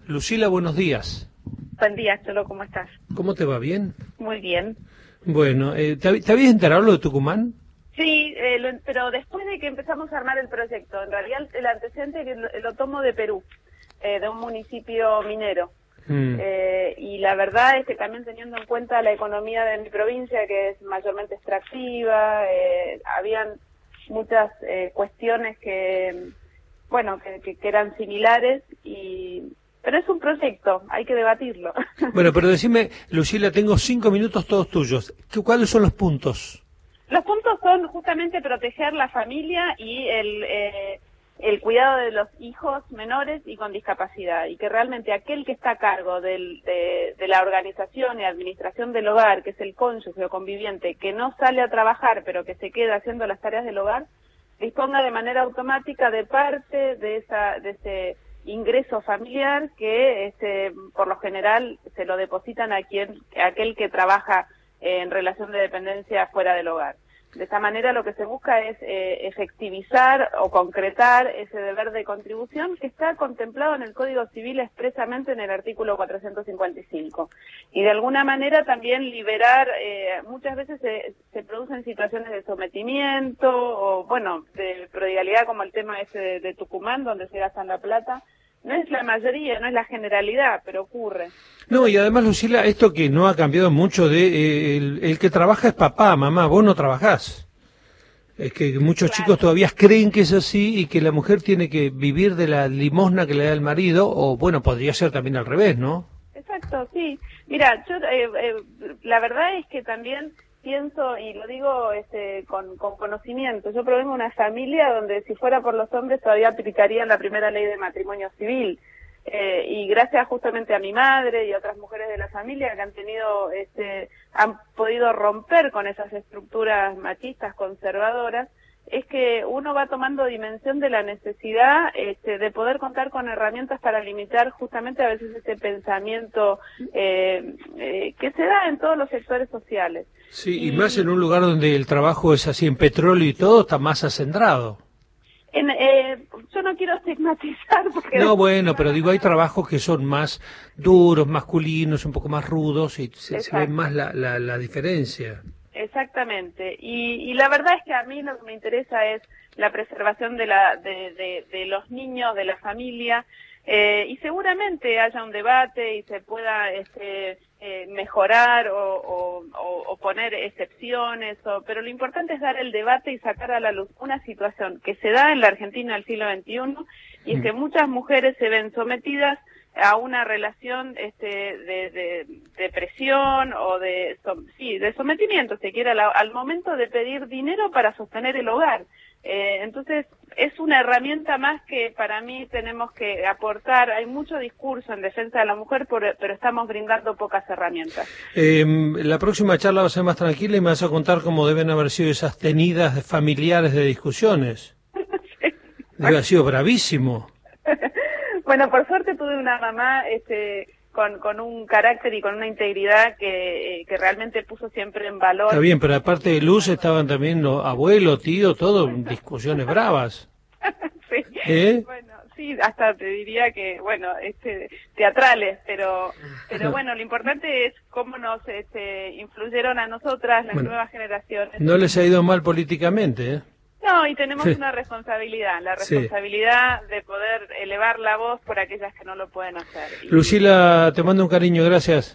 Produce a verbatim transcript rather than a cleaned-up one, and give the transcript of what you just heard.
Lucila, buenos días. Buen día, Cholo, ¿cómo estás? ¿Cómo te va? ¿Bien? Muy bien. Bueno, eh, ¿te, ¿te habías enterado lo de Tucumán? Sí, eh, lo, pero después de que empezamos a armar el proyecto, en realidad el, el antecedente que lo, lo tomo de Perú, eh, de un municipio minero. Mm. Eh, y la verdad es que también teniendo en cuenta la economía de mi provincia, que es mayormente extractiva, eh, habían muchas eh, cuestiones que, bueno, que, que, que eran similares y... Pero es un proyecto, hay que debatirlo. Bueno, pero decime, Lucila, tengo cinco minutos todos tuyos. ¿Cuáles son los puntos? Los puntos son justamente proteger la familia y el, eh, el cuidado de los hijos menores y con discapacidad. Y que realmente aquel que está a cargo del, de, de la organización y administración del hogar, que es el cónyuge o conviviente, que no sale a trabajar pero que se queda haciendo las tareas del hogar, disponga de manera automática de parte de, esa, de ese... ingreso familiar que este, por lo general se lo depositan a quien a aquel que trabaja eh, en relación de dependencia fuera del hogar. De esta manera lo que se busca es eh, efectivizar o concretar ese deber de contribución que está contemplado en el Código Civil expresamente en el artículo cuatrocientos cincuenta y cinco. Y de alguna manera también liberar, eh, muchas veces se, se producen situaciones de sometimiento o, bueno, de prodigalidad como el tema ese de, de Tucumán, donde se gastan la plata. No es la mayoría, no es la generalidad, pero ocurre. No, y además, Lucila, esto que no ha cambiado mucho, de eh, el, el que trabaja es papá, mamá, vos no trabajás. Es que muchos claro. chicos todavía creen que es así y que la mujer tiene que vivir de la limosna que le da el marido, o bueno, podría ser también al revés, ¿no? Exacto, sí. Mira, yo eh, eh, la verdad es que también pienso, y lo digo este, con, con conocimiento, yo provengo de una familia donde si fuera por los hombres todavía aplicarían la primera ley de matrimonio civil. Eh, y gracias justamente a mi madre y a otras mujeres de la familia que han tenido, este, han podido romper con esas estructuras machistas conservadoras, es que uno va tomando dimensión de la necesidad este, de poder contar con herramientas para limitar justamente a veces ese pensamiento eh, eh, que se da en todos los sectores sociales. Sí, y, y más en un lugar donde el trabajo es así en petróleo y todo, está más acendrado. En, eh, yo no quiero estigmatizar porque... No, bueno, pero digo, hay trabajos que son más duros, masculinos, un poco más rudos y se, se ve más la, la, la diferencia. Exactamente, y, y la verdad es que a mí lo que me interesa es la preservación de, la, de, de, de los niños, de la familia, eh, y seguramente haya un debate y se pueda este, eh, mejorar o, o, o poner excepciones, o, pero lo importante es dar el debate y sacar a la luz una situación que se da en la Argentina del siglo veintiuno, y es que muchas mujeres se ven sometidas a una relación este, de, de, de presión o de, sí, de sometimiento, si quiere, al, al momento de pedir dinero para sostener el hogar. Eh, entonces, es una herramienta más que para mí tenemos que aportar. Hay mucho discurso en defensa de la mujer, por, pero estamos brindando pocas herramientas. Eh, la próxima charla va a ser más tranquila y me vas a contar cómo deben haber sido esas tenidas familiares de discusiones. Sí. Debe haber sido bravísimo. Bueno, por suerte tuve una mamá este, con, con un carácter y con una integridad que, eh, que realmente puso siempre en valor. Está bien, pero aparte de Luz estaban también los abuelos, tíos, todo, discusiones bravas. Sí, ¿Eh? Bueno, sí, hasta te diría que, bueno, este, teatrales, pero pero bueno, lo importante es cómo nos este, influyeron a nosotras, las bueno, nuevas generaciones. No les ha ido mal políticamente, ¿eh? No, y tenemos una responsabilidad, la responsabilidad sí. de poder elevar la voz por aquellas que no lo pueden hacer. Lucila, te mando un cariño, gracias.